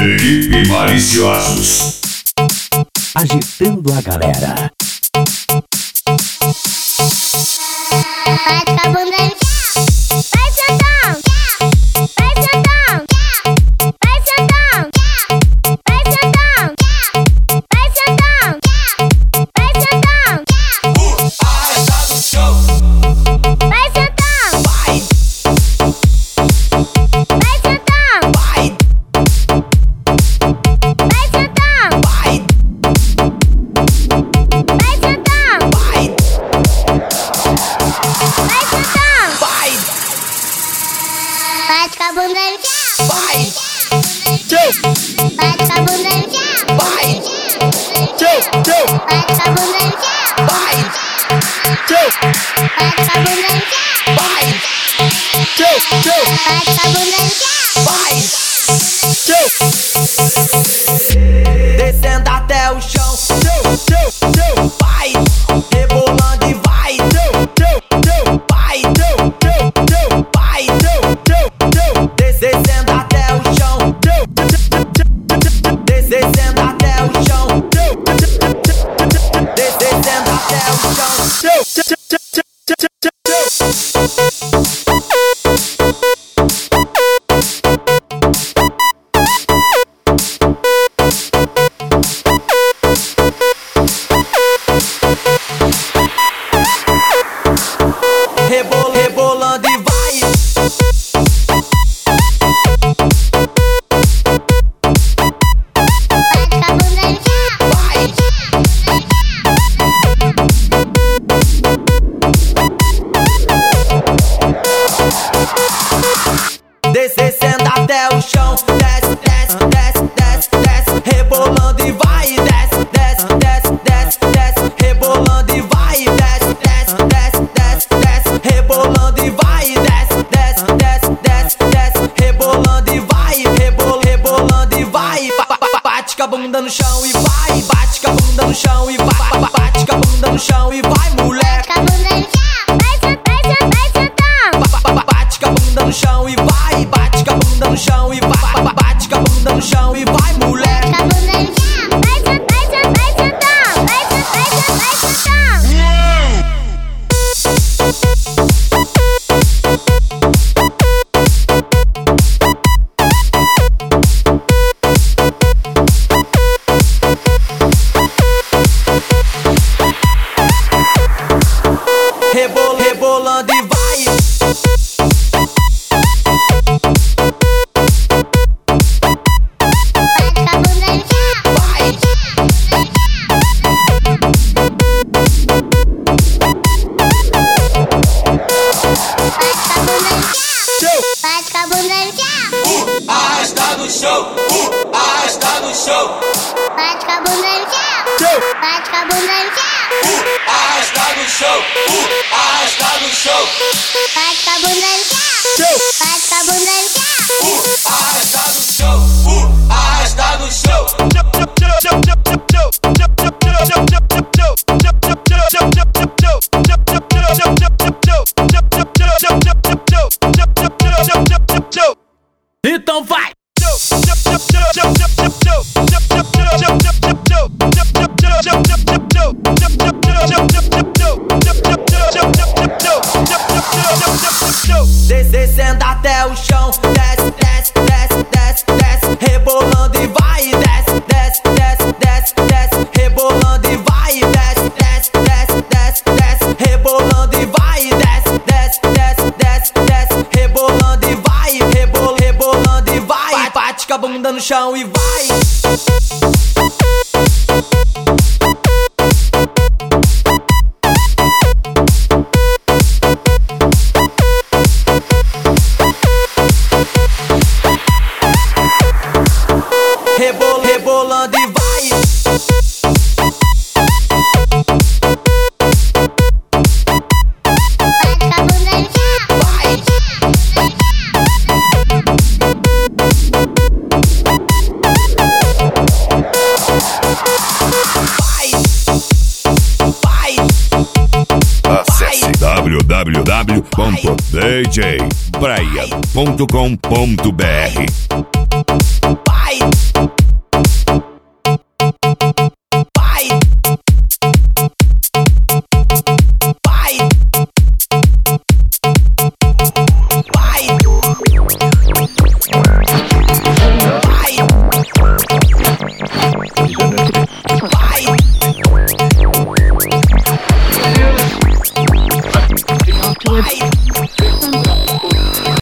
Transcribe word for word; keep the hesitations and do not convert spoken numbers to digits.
Equipe Maliciosos. Agitando a galera. Bate com a bunda no chão, vai sentão, vai sentão, vai sentão, vai sentão, vai sentão, vai sentão. O arrasta do show. Vai sentão, Vai, vai sentão, vai, vai sentão, vai, vai sentão, vai, vai sentão. vai, Bate com a bunda no chão, vai, bate com a bunda no chão, vai, bate com a bunda no chão, vai, bate com a bunda no chão, vai, bate com a bunda no chão. vai. Descendo até o chão. Vai, rebolando e vai. Vai, vai, descendo até o chão. Descendo até o chão. Descendo até o chão. Rebol, rebolando e vai. Bate com a bunda no chão, Vai, descendo até o chão. Desce, desce, desce, desce, desce. Rebolando e vai. Desce, desce, desce, desce, desce. Rebolando e vai. Desce, desce, desce, desce, desce. Rebolando e vai. Desce, desce, desce, desce, desce. Rebolando e vai. Rebol, rebolando e vai. Ba- ba- ba- Bate com a bunda no chão e vai. Bate com a bunda no chão e vai. Ba- ba- Bate com a bunda no chão e vai, moleque. bate com a bunda no chão, vai sentão, vai sentão, vai sentão. Ba- ba- ba- Bate com a bunda no chão e vai. Bate com a bunda no chão e vai. Ba- ba- Bate com a bunda no chão e vai, moleque. Com a bunda no chão, vai sentão, vai sentão, vai sentão, vai sentão, vai sentão. Rebol, rebolando e vai. Bate com a bunda no chão, Vai, bate com a bunda no chão, o arrasta do show. O arrasta do show. bate com a bunda no chão, bate com a bunda no chão, O arrasta do show. O arrasta do show. bate com a bunda no chão, bate com a bunda no chão. O arrasta do show. O arrasta do show. Então vai. Descendo até o chão. Desce, desce, desce, desce, desce. Rebolando e vai. Desce, desce, desce, desce, desce. Rebolando e vai. Desce, desce, desce, desce, desce. Rebolando e vai. Desce, desce, desce, desce, desce. Rebolando e vai. Rebol, rebolando e vai. Bate com a bunda no chão e vai. Rebol, rebolando e vai. Bate com a bunda no chão, Vai, vai, vai. Acesse w w w ponto d j braia ponto com ponto b r. Vai, vai.